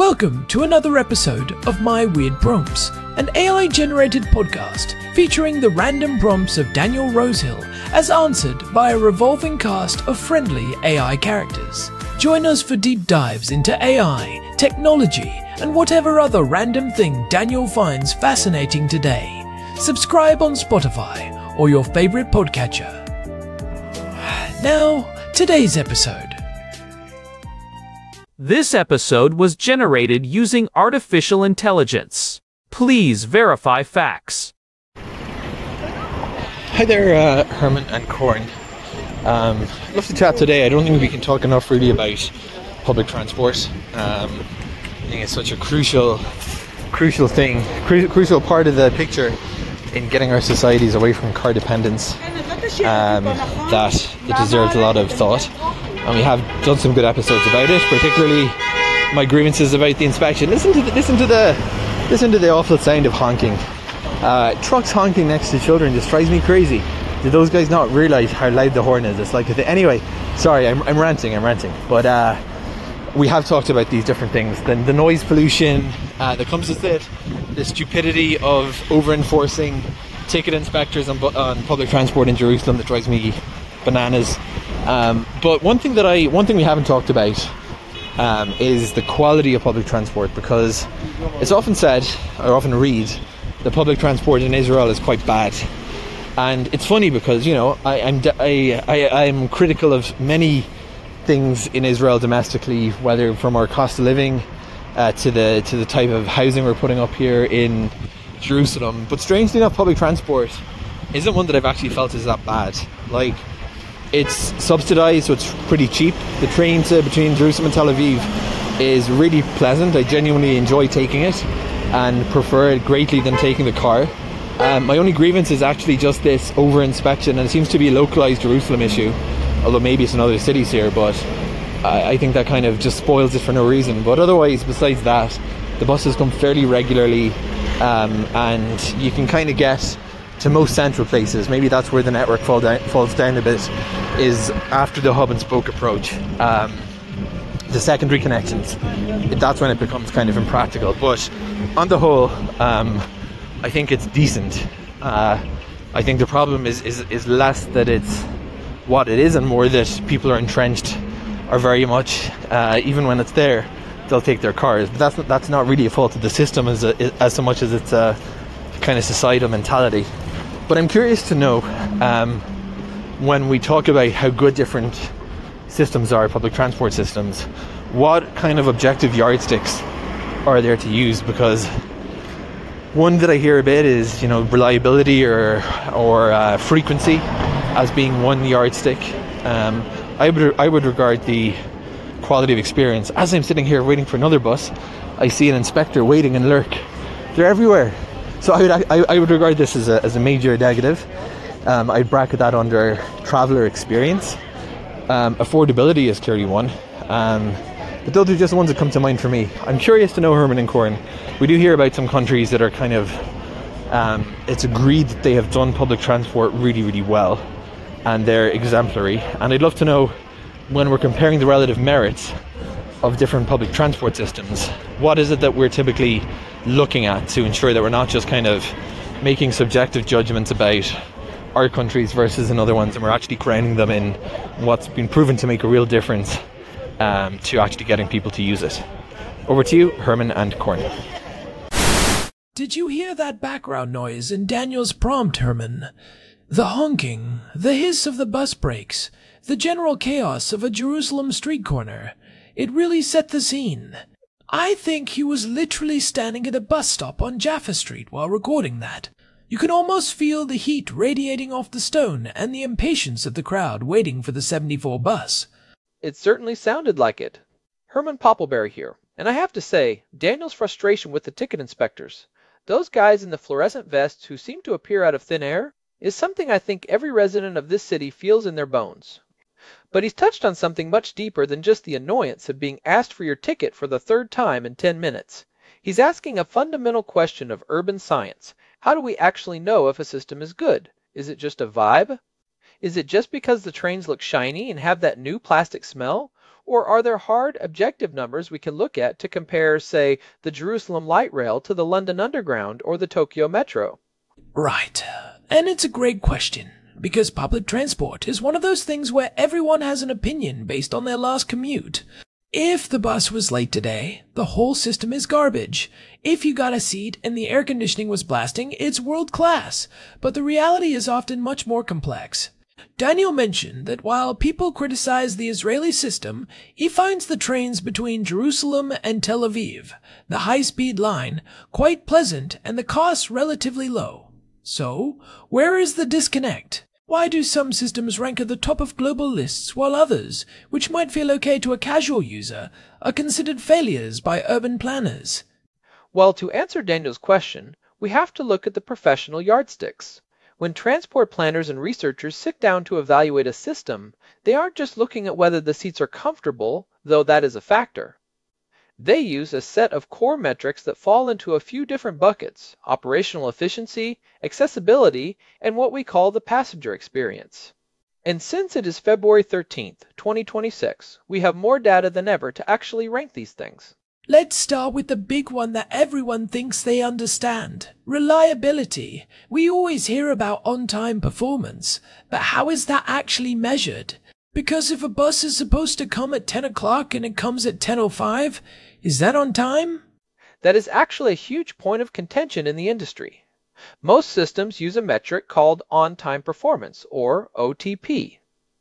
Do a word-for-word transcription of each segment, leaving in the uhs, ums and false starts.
Welcome to another episode of My Weird Prompts, an A I-generated podcast featuring the random prompts of Daniel Rosehill as answered by a revolving cast of friendly A I characters. Join us for deep dives into A I, technology, and whatever other random thing Daniel finds fascinating today. Subscribe on Spotify or your favorite podcatcher. Now, today's episode. This episode was generated using artificial intelligence. Please verify facts. Hi there, uh, Herman and Corn. Um, I'd love to chat today. I don't think we can talk enough really about public transport. Um, I think it's such a crucial, crucial thing, cru- crucial part of the picture in getting our societies away from car dependence. Um, that it deserves a lot of thought. And we have done some good episodes about it, particularly my grievances about the inspection. Listen to the, listen to the, listen to the awful sound of honking. Uh, trucks honking next to children just drives me crazy. Did those guys not realise how loud the horn is? It's like, anyway, sorry, I'm, I'm ranting, I'm ranting. But uh, we have talked about these different things. The, the noise pollution uh, that comes with it, the stupidity of over-enforcing ticket inspectors on, on public transport in Jerusalem that drives me bananas. Um, but one thing that I, one thing we haven't talked about um, is the quality of public transport, because it's often said, or often read, that public transport in Israel is quite bad. And it's funny because, you know, I, I'm I, I, I'm critical of many things in Israel domestically, whether from our cost of living uh, to the to the type of housing we're putting up here in Jerusalem. But strangely enough, public transport isn't one that I've actually felt is that bad. Like, it's subsidised, so it's pretty cheap. The train to between Jerusalem and Tel Aviv is really pleasant. I genuinely enjoy taking it and prefer it greatly than taking the car. Um, my only grievance is actually just this over-inspection, and it seems to be a localised Jerusalem issue, although maybe it's in other cities here, but I, I think that kind of just spoils it for no reason. But otherwise, besides that, the buses come fairly regularly, um, and you can kind of get to most central places. Maybe that's where the network fall down, falls down a bit, is after the hub and spoke approach. Um, the secondary connections, that's when it becomes kind of impractical. But on the whole, um, I think it's decent. Uh, I think the problem is, is, is less that it's what it is and more that people are entrenched, are very much, uh, even when it's there, they'll take their cars. But that's not, that's not really a fault of the system as, a, as so much as it's a kind of societal mentality. But I'm curious to know, um, when we talk about how good different systems are, public transport systems, what kind of objective yardsticks are there to use? Because one that I hear a bit is, you know, reliability or or uh, frequency as being one yardstick. Um, I would I would regard the quality of experience. As I'm sitting here waiting for another bus, I see an inspector waiting and lurk. They're everywhere. So I would I, I would regard this as a as a major negative. Um, I'd bracket that under traveller experience. Um, affordability is clearly one. Um, but those are just the ones that come to mind for me. I'm curious to know, Herman and Corn, we do hear about some countries that are kind of, um, it's agreed that they have done public transport really, really well, and they're exemplary. And I'd love to know, when we're comparing the relative merits of different public transport systems, what is it that we're typically looking at to ensure that we're not just kind of making subjective judgments about our countries versus another ones, and we're actually grounding them in what's been proven to make a real difference um, to actually getting people to use it. Over to you, Herman and Corn. Did you hear that background noise in Daniel's prompt, Herman? The honking, the hiss of the bus brakes, the general chaos of a Jerusalem street corner. It really set the scene. I think he was literally standing at a bus stop on Jaffa Street while recording that. You can almost feel the heat radiating off the stone and the impatience of the crowd waiting for the seventy-four bus. It certainly sounded like it. Herman Poppleberry here, and I have to say, Daniel's frustration with the ticket inspectors, those guys in the fluorescent vests who seem to appear out of thin air, is something I think every resident of this city feels in their bones. But he's touched on something much deeper than just the annoyance of being asked for your ticket for the third time in ten minutes. He's asking a fundamental question of urban science. How do we actually know if a system is good? Is it just a vibe? Is it just because the trains look shiny and have that new plastic smell? Or are there hard, objective numbers we can look at to compare, say, the Jerusalem Light Rail to the London Underground or the Tokyo Metro? Right. And it's a great question, because public transport is one of those things where everyone has an opinion based on their last commute. If the bus was late today, the whole system is garbage. If you got a seat and the air conditioning was blasting, it's world class. But the reality is often much more complex. Daniel mentioned that while people criticize the Israeli system, he finds the trains between Jerusalem and Tel Aviv, the high-speed line, quite pleasant and the costs relatively low. So, where is the disconnect? Why do some systems rank at the top of global lists while others, which might feel okay to a casual user, are considered failures by urban planners? Well, to answer Daniel's question, we have to look at the professional yardsticks. When transport planners and researchers sit down to evaluate a system, they aren't just looking at whether the seats are comfortable, though that is a factor. They use a set of core metrics that fall into a few different buckets: operational efficiency, accessibility, and what we call the passenger experience. And since it is February thirteenth, twenty twenty-six, we have more data than ever to actually rank these things. Let's start with the big one that everyone thinks they understand: reliability. We always hear about on-time performance, but how is that actually measured? Because if a bus is supposed to come at ten o'clock and it comes at ten oh five, is that on time? That is actually a huge point of contention in the industry. Most systems use a metric called on-time performance, or O T P.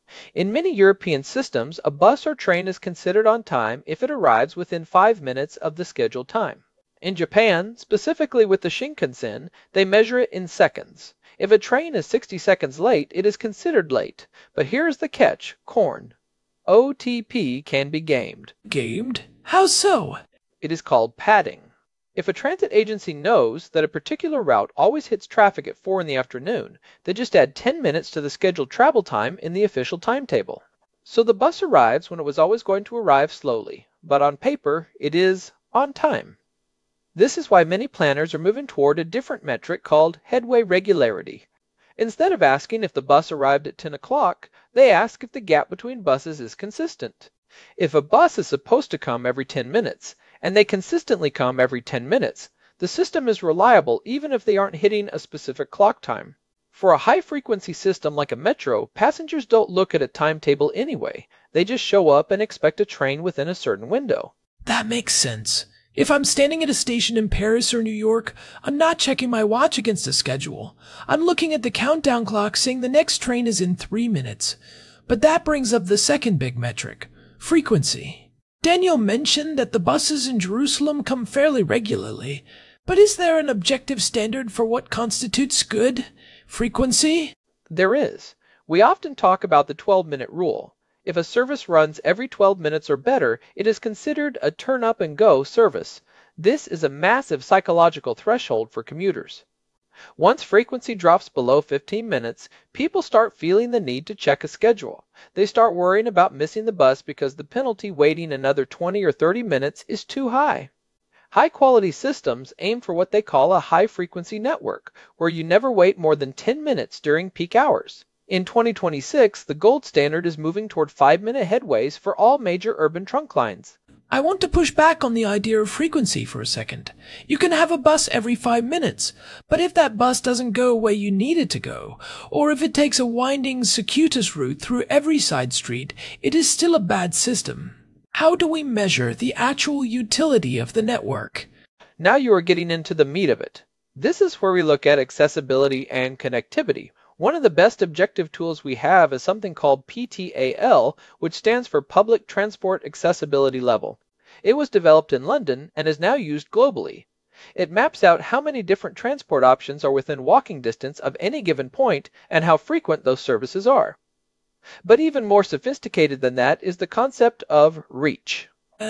In many European systems, a bus or train is considered on time if it arrives within five minutes of the scheduled time. In Japan, specifically with the Shinkansen, they measure it in seconds. If a train is sixty seconds late, it is considered late. But here's the catch, corn. O T P can be gamed. Gamed? How so? It is called padding. If a transit agency knows that a particular route always hits traffic at four in the afternoon, they just add ten minutes to the scheduled travel time in the official timetable. So the bus arrives when it was always going to arrive slowly, but on paper, it is on time. This is why many planners are moving toward a different metric called headway regularity. Instead of asking if the bus arrived at ten o'clock, they ask if the gap between buses is consistent. If a bus is supposed to come every ten minutes, and they consistently come every ten minutes, the system is reliable even if they aren't hitting a specific clock time. For a high-frequency system like a metro, passengers don't look at a timetable anyway. They just show up and expect a train within a certain window. That makes sense. If I'm standing at a station in Paris or New York, I'm not checking my watch against a schedule. I'm looking at the countdown clock saying the next train is in three minutes. But that brings up the second big metric: frequency. Daniel mentioned that the buses in Jerusalem come fairly regularly, but is there an objective standard for what constitutes good frequency? There is. We often talk about the twelve-minute rule. If a service runs every twelve minutes or better, it is considered a turn-up-and-go service. This is a massive psychological threshold for commuters. Once frequency drops below fifteen minutes, people start feeling the need to check a schedule. They start worrying about missing the bus because the penalty waiting another twenty or thirty minutes is too high. High-quality systems aim for what they call a high-frequency network, where you never wait more than ten minutes during peak hours. In twenty twenty-six, the gold standard is moving toward five-minute headways for all major urban trunk lines. I want to push back on the idea of frequency for a second. You can have a bus every five minutes, but if that bus doesn't go where you need it to go, or if it takes a winding, circuitous route through every side street, it is still a bad system. How do we measure the actual utility of the network? Now you are getting into the meat of it. This is where we look at accessibility and connectivity. One of the best objective tools we have is something called P T A L, which stands for Public Transport Accessibility Level. It was developed in London and is now used globally. It maps out how many different transport options are within walking distance of any given point and how frequent those services are. But even more sophisticated than that is the concept of reach.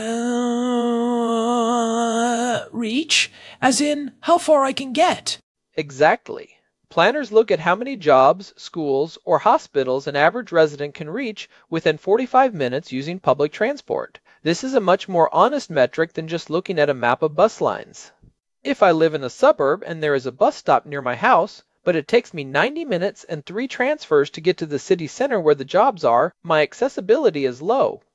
Uh, reach? As in, how far I can get? Exactly. Planners look at how many jobs, schools, or hospitals an average resident can reach within forty-five minutes using public transport. This is a much more honest metric than just looking at a map of bus lines. If I live in a suburb and there is a bus stop near my house, but it takes me ninety minutes and three transfers to get to the city center where the jobs are, my accessibility is low.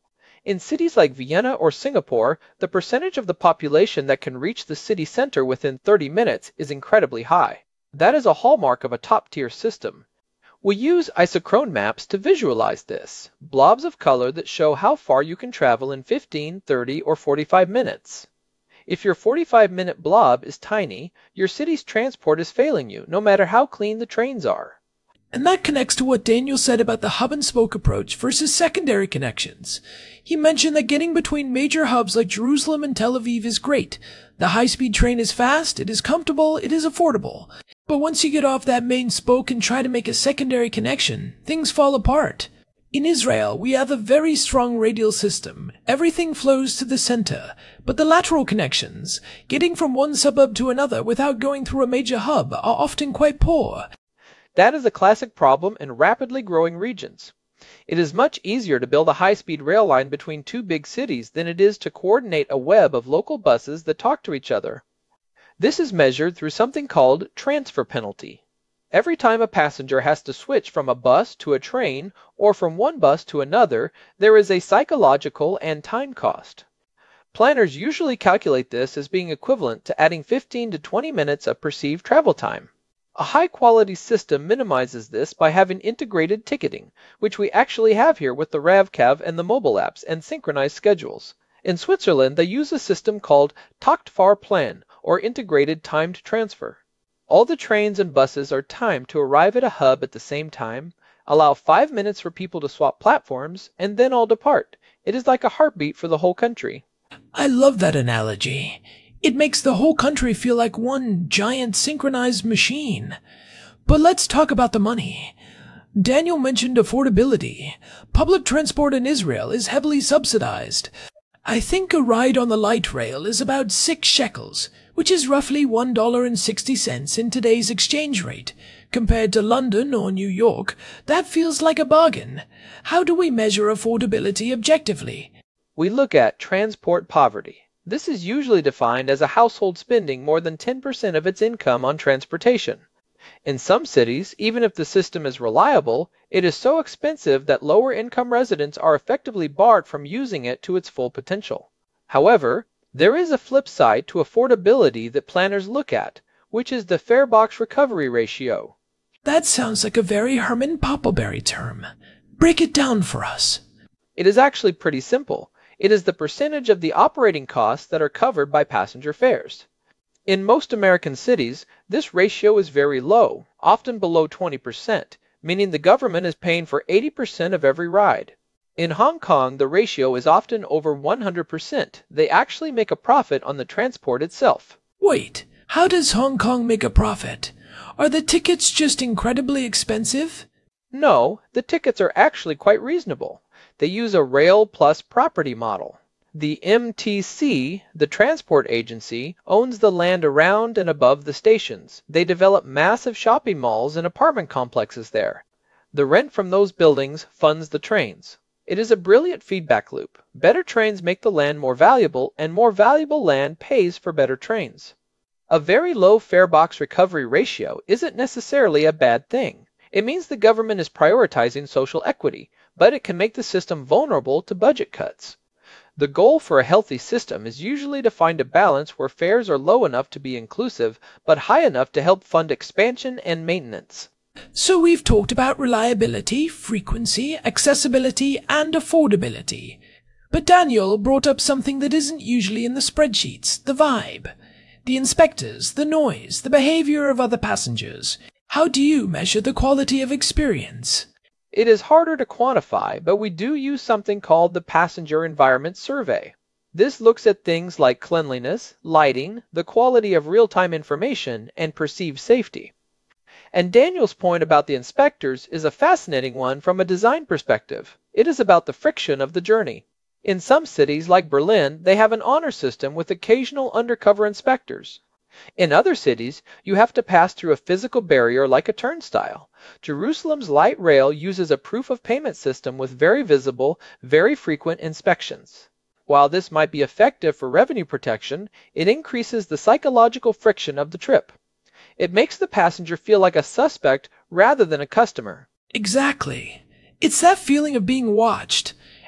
In cities like Vienna or Singapore, the percentage of the population that can reach the city center within thirty minutes is incredibly high. That is a hallmark of a top-tier system. We use isochrone maps to visualize this, blobs of color that show how far you can travel in fifteen, thirty, or forty-five minutes. If your forty-five minute blob is tiny, your city's transport is failing you, no matter how clean the trains are. And that connects to what Daniel said about the hub-and-spoke approach versus secondary connections. He mentioned that getting between major hubs like Jerusalem and Tel Aviv is great. The high-speed train is fast, it is comfortable, it is affordable. But once you get off that main spoke and try to make a secondary connection, things fall apart. In Israel, we have a very strong radial system. Everything flows to the center. But the lateral connections, getting from one suburb to another without going through a major hub, are often quite poor. That is a classic problem in rapidly growing regions. It is much easier to build a high-speed rail line between two big cities than it is to coordinate a web of local buses that talk to each other. This is measured through something called transfer penalty. Every time a passenger has to switch from a bus to a train or from one bus to another, there is a psychological and time cost. Planners usually calculate this as being equivalent to adding fifteen to twenty minutes of perceived travel time. A high-quality system minimizes this by having integrated ticketing, which we actually have here with the RAVCAV and the mobile apps and synchronized schedules. In Switzerland, they use a system called Taktfahrplan, or integrated timed transfer. All the trains and buses are timed to arrive at a hub at the same time, allow five minutes for people to swap platforms, and then all depart. It is like a heartbeat for the whole country. I love that analogy. It makes the whole country feel like one giant synchronized machine. But let's talk about the money. Daniel mentioned affordability. Public transport in Israel is heavily subsidized. I think a ride on the light rail is about six shekels, which is roughly one dollar and sixty cents in today's exchange rate. Compared to London or New York, that feels like a bargain. How do we measure affordability objectively? We look at transport poverty. This is usually defined as a household spending more than ten percent of its income on transportation. In some cities, even if the system is reliable, it is so expensive that lower-income residents are effectively barred from using it to its full potential. However, there is a flip side to affordability that planners look at, which is the fare box recovery ratio. That sounds like a very Herman Poppleberry term. Break it down for us. It is actually pretty simple. It is the percentage of the operating costs that are covered by passenger fares. In most American cities, this ratio is very low, often below twenty percent, meaning the government is paying for eighty percent of every ride. In Hong Kong, the ratio is often over one hundred percent. They actually make a profit on the transport itself. Wait, how does Hong Kong make a profit? Are the tickets just incredibly expensive? No, the tickets are actually quite reasonable. They use a rail plus property model. The M T C, the transport agency, owns the land around and above the stations. They develop massive shopping malls and apartment complexes there. The rent from those buildings funds the trains. It is a brilliant feedback loop. Better trains make the land more valuable, and more valuable land pays for better trains. A very low fare box recovery ratio isn't necessarily a bad thing. It means the government is prioritizing social equity, but it can make the system vulnerable to budget cuts. The goal for a healthy system is usually to find a balance where fares are low enough to be inclusive, but high enough to help fund expansion and maintenance. So we've talked about reliability, frequency, accessibility, and affordability. But Daniel brought up something that isn't usually in the spreadsheets, the vibe. The inspectors, the noise, the behavior of other passengers. How do you measure the quality of experience? It is harder to quantify, but we do use something called the Passenger Environment Survey. This looks at things like cleanliness, lighting, the quality of real-time information, and perceived safety. And Daniel's point about the inspectors is a fascinating one from a design perspective. It is about the friction of the journey. In some cities, like Berlin, they have an honor system with occasional undercover inspectors. In other cities, you have to pass through a physical barrier like a turnstile. Jerusalem's light rail uses a proof of payment system with very visible, very frequent inspections. While this might be effective for revenue protection, it increases the psychological friction of the trip. It makes the passenger feel like a suspect rather than a customer. Exactly. It's that feeling of being watched.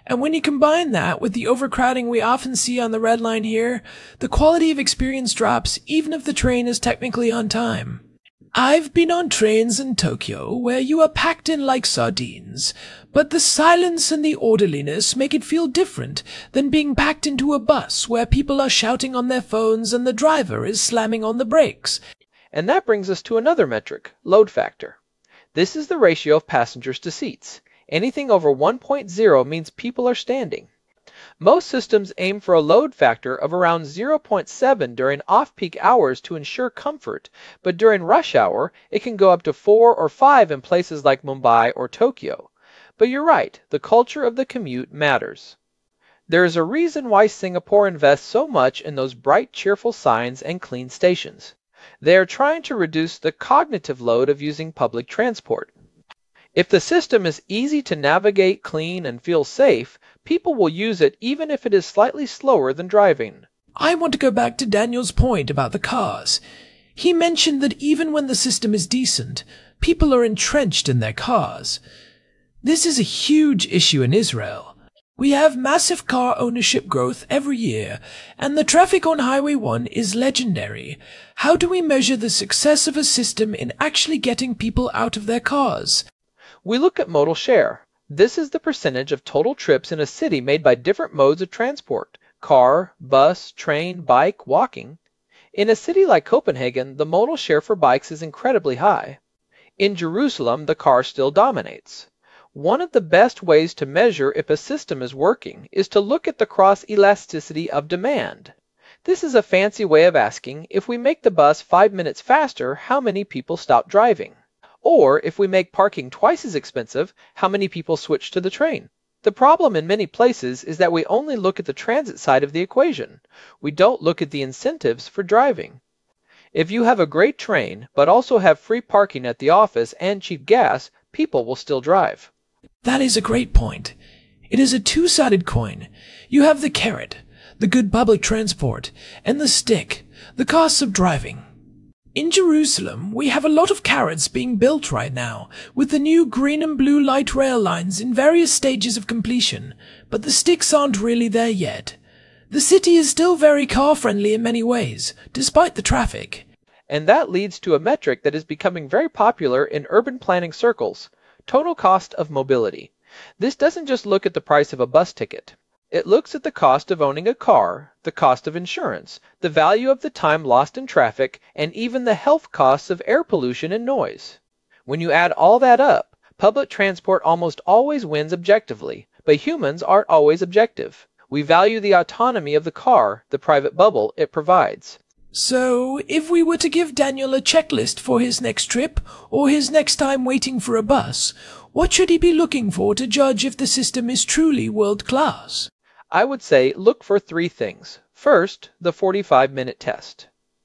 And when you combine that with the overcrowding we often see on the Red Line here, the quality of experience drops even if the train is technically on time. I've been on trains in Tokyo where you are packed in like sardines, but the silence and the orderliness make it feel different than being packed into a bus where people are shouting on their phones and the driver is slamming on the brakes. And that brings us to another metric, load factor. This is the ratio of passengers to seats. Anything over one point zero means people are standing. Most systems aim for a load factor of around zero point seven during off-peak hours to ensure comfort, but during rush hour, it can go up to four or five in places like Mumbai or Tokyo. But you're right, the culture of the commute matters. There is a reason why Singapore invests so much in those bright, cheerful signs and clean stations. They are trying to reduce the cognitive load of using public transport. If the system is easy to navigate, clean, and feel safe, people will use it even if it is slightly slower than driving. I want to go back to Daniel's point about the cars. He mentioned that even when the system is decent, people are entrenched in their cars. This is a huge issue in Israel. We have massive car ownership growth every year, and the traffic on Highway one is legendary. How do we measure the success of a system in actually getting people out of their cars? We look at modal share. This is the percentage of total trips in a city made by different modes of transport: car, bus, train, bike, walking. In a city like Copenhagen, the modal share for bikes is incredibly high. In Jerusalem, the car still dominates. One of the best ways to measure if a system is working is to look at the cross-elasticity of demand. This is a fancy way of asking, if we make the bus five minutes faster, how many people stop driving? Or, if we make parking twice as expensive, how many people switch to the train? The problem in many places is that we only look at the transit side of the equation. We don't look at the incentives for driving. If you have a great train, but also have free parking at the office and cheap gas, people will still drive. That is a great point. It is a two-sided coin. You have the carrot, the good public transport, and the stick, the costs of driving. In Jerusalem, we have a lot of carrots being built right now, with the new green and blue light rail lines in various stages of completion, but the sticks aren't really there yet. The city is still very car-friendly in many ways, despite the traffic. And that leads to a metric that is becoming very popular in urban planning circles: total cost of mobility. This doesn't just look at the price of a bus ticket. It looks at the cost of owning a car, the cost of insurance, the value of the time lost in traffic, and even the health costs of air pollution and noise. When you add all that up, public transport almost always wins objectively, but humans aren't always objective. We value the autonomy of the car, the private bubble it provides. So, if we were to give Daniel a checklist for his next trip, or his next time waiting for a bus, what should he be looking for to judge if the system is truly world-class? I would say look for three things. First, the forty-five minute test.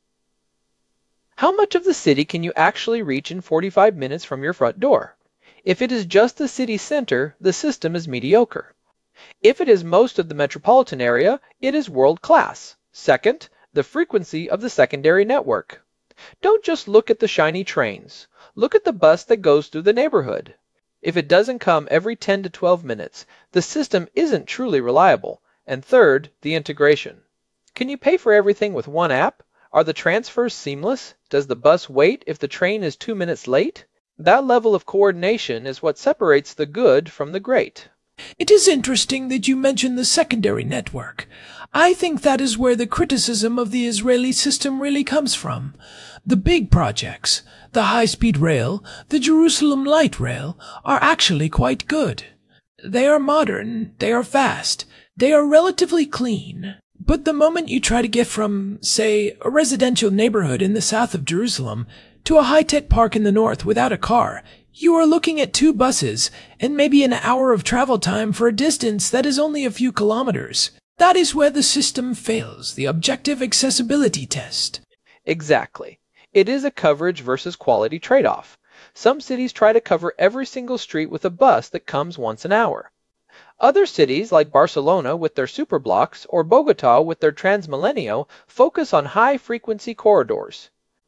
How much of the city can you actually reach in forty-five minutes from your front door? If it is just the city center, the system is mediocre. If it is most of the metropolitan area, it is world-class. Second, the frequency of the secondary network. Don't just look at the shiny trains. Look at the bus that goes through the neighborhood. If it doesn't come every ten to twelve minutes, the system isn't truly reliable. And third, the integration. Can you pay for everything with one app? Are the transfers seamless? Does the bus wait if the train is two minutes late? That level of coordination is what separates the good from the great. It is interesting that you mention the secondary network. I think that is where the criticism of the Israeli system really comes from. The big projects, the high-speed rail, the Jerusalem light rail, are actually quite good. They are modern, they are fast, they are relatively clean. But the moment you try to get from, say, a residential neighborhood in the south of Jerusalem to a high-tech park in the north without a car, you are looking at two buses and maybe an hour of travel time for a distance that is only a few kilometers. That is where the system fails, the objective accessibility test. Exactly. It is a coverage versus quality trade-off. Some cities try to cover every single street with a bus that comes once an hour. Other cities, like Barcelona with their superblocks or Bogota with their Transmilenio, focus on high-frequency corridors.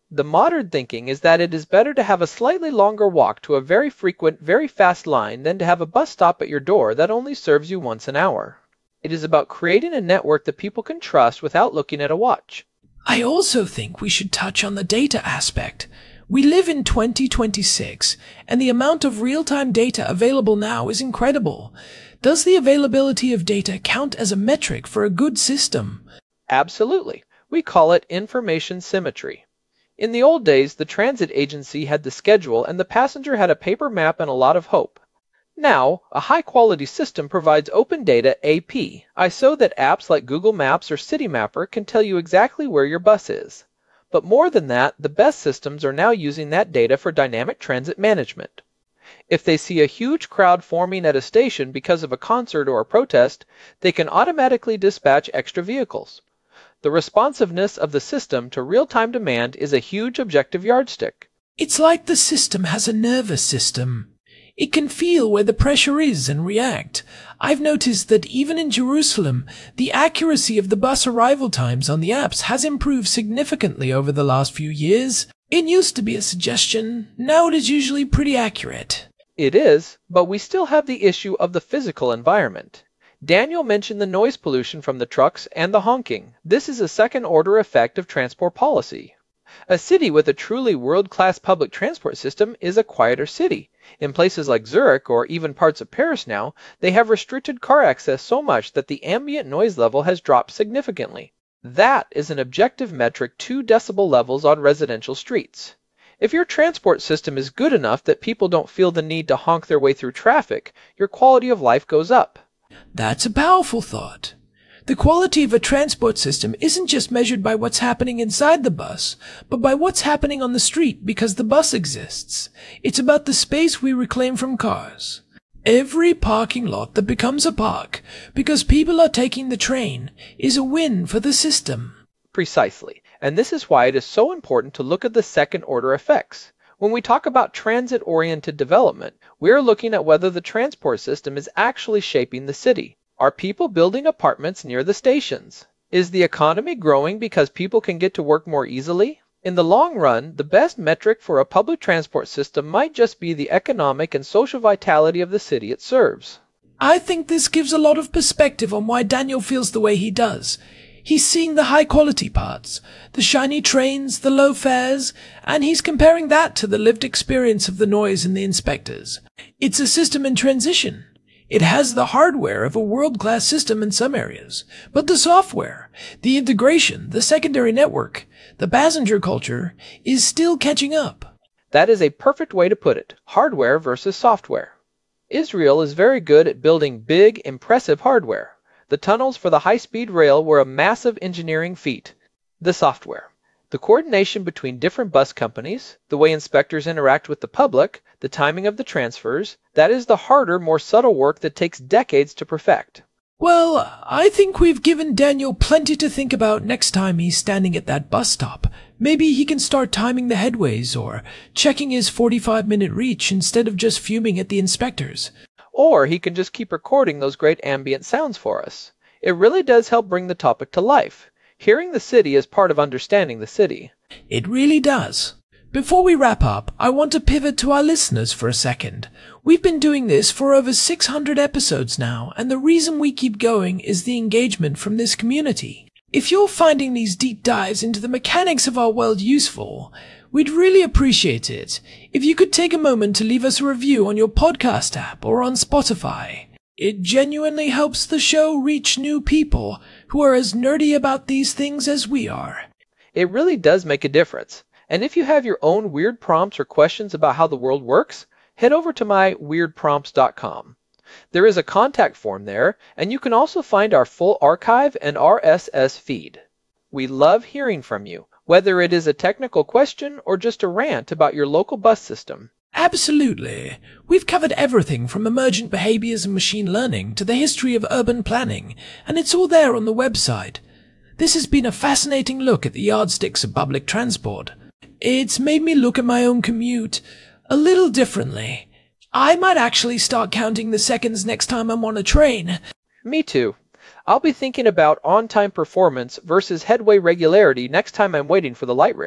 The modern thinking is that it is better to have a slightly longer walk to a very frequent, very fast line than to have a bus stop at your door that only serves you once an hour. It is about creating a network that people can trust without looking at a watch. I also think we should touch on the data aspect. We live in twenty twenty-six, and the amount of real-time data available now is incredible. Does the availability of data count as a metric for a good system? Absolutely. We call it information symmetry. In the old days, the transit agency had the schedule and the passenger had a paper map and a lot of hope. Now, a high-quality system provides open data A P, so that apps like Google Maps or Citymapper can tell you exactly where your bus is. But more than that, the best systems are now using that data for dynamic transit management. If they see a huge crowd forming at a station because of a concert or a protest, they can automatically dispatch extra vehicles. The responsiveness of the system to real-time demand is a huge objective yardstick. It's like the system has a nervous system. It can feel where the pressure is and react. I've noticed that even in Jerusalem, the accuracy of the bus arrival times on the apps has improved significantly over the last few years. It used to be a suggestion, now it is usually pretty accurate. It is, but we still have the issue of the physical environment. Daniel mentioned the noise pollution from the trucks and the honking. This is a second-order effect of transport policy. A city with a truly world-class public transport system is a quieter city. In places like Zurich or even parts of Paris now, they have restricted car access so much that the ambient noise level has dropped significantly. That is an objective metric two decibel levels on residential streets. If your transport system is good enough that people don't feel the need to honk their way through traffic, your quality of life goes up. That's a powerful thought. The quality of a transport system isn't just measured by what's happening inside the bus, but by what's happening on the street because the bus exists. It's about the space we reclaim from cars. Every parking lot that becomes a park because people are taking the train is a win for the system. Precisely. And this is why it is so important to look at the second-order effects. When we talk about transit-oriented development, we are looking at whether the transport system is actually shaping the city. Are people building apartments near the stations? Is the economy growing because people can get to work more easily? In the long run, the best metric for a public transport system might just be the economic and social vitality of the city it serves. I think this gives a lot of perspective on why Daniel feels the way he does. He's seeing the high-quality parts, the shiny trains, the low fares, and he's comparing that to the lived experience of the noise and the inspectors. It's a system in transition. It has the hardware of a world-class system in some areas, but the software, the integration, the secondary network, the passenger culture is still catching up. That is a perfect way to put it, hardware versus software. Israel is very good at building big, impressive hardware. The tunnels for the high-speed rail were a massive engineering feat. The software. The coordination between different bus companies, the way inspectors interact with the public, the timing of the transfers, that is the harder, more subtle work that takes decades to perfect. Well, I think we've given Daniel plenty to think about next time he's standing at that bus stop. Maybe he can start timing the headways or checking his forty-five minute reach instead of just fuming at the inspectors. Or he can just keep recording those great ambient sounds for us. It really does help bring the topic to life. Hearing the city is part of understanding the city. It really does. Before we wrap up, I want to pivot to our listeners for a second. We've been doing this for over six hundred episodes now, and the reason we keep going is the engagement from this community. If you're finding these deep dives into the mechanics of our world useful, we'd really appreciate it if you could take a moment to leave us a review on your podcast app or on Spotify. It genuinely helps the show reach new people who are as nerdy about these things as we are. It really does make a difference. And if you have your own weird prompts or questions about how the world works, head over to my weird prompts dot com. There is a contact form there, and you can also find our full archive and R S S feed. We love hearing from you, whether it is a technical question or just a rant about your local bus system. Absolutely. We've covered everything from emergent behaviors and machine learning to the history of urban planning, and it's all there on the website. This has been a fascinating look at the yardsticks of public transport. It's made me look at my own commute a little differently. I might actually start counting the seconds next time I'm on a train. Me too. I'll be thinking about on-time performance versus headway regularity next time I'm waiting for the light rail.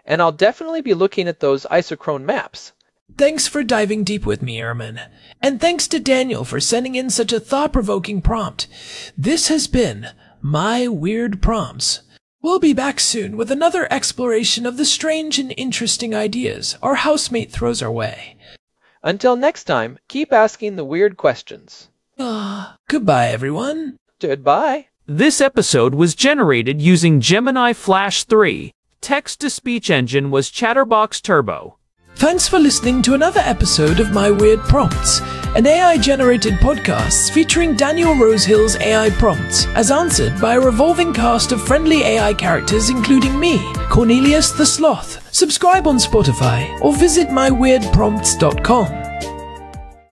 and I'll definitely be looking at those isochrone maps. Thanks for diving deep with me, Ehrman. And thanks to Daniel for sending in such a thought-provoking prompt. This has been My Weird Prompts. We'll be back soon with another exploration of the strange and interesting ideas our housemate throws our way. Until next time, keep asking the weird questions. Ah, goodbye, everyone. Goodbye. This episode was generated using Gemini Flash three. Text-to-speech engine was Chatterbox Turbo. Thanks for listening to another episode of My Weird Prompts, an A I-generated podcast featuring Daniel Rosehill's A I prompts, as answered by a revolving cast of friendly A I characters including me, Cornelius the Sloth. Subscribe on Spotify or visit my weird prompts dot com.